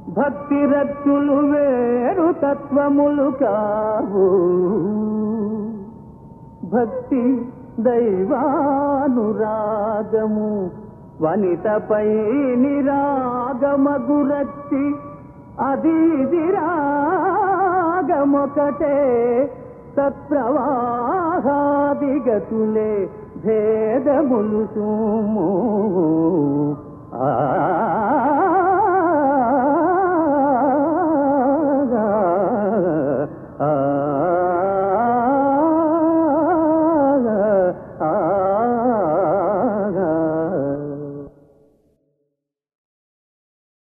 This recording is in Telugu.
భక్తి రక్తులు వేరు తత్వములు కావు. భక్తి దైవానురాగము వనితపై నిరాగమగురక్తి అది రాగమొకటే తత్ప్రవాహాదిగతులే భేదములు సుము. ఆ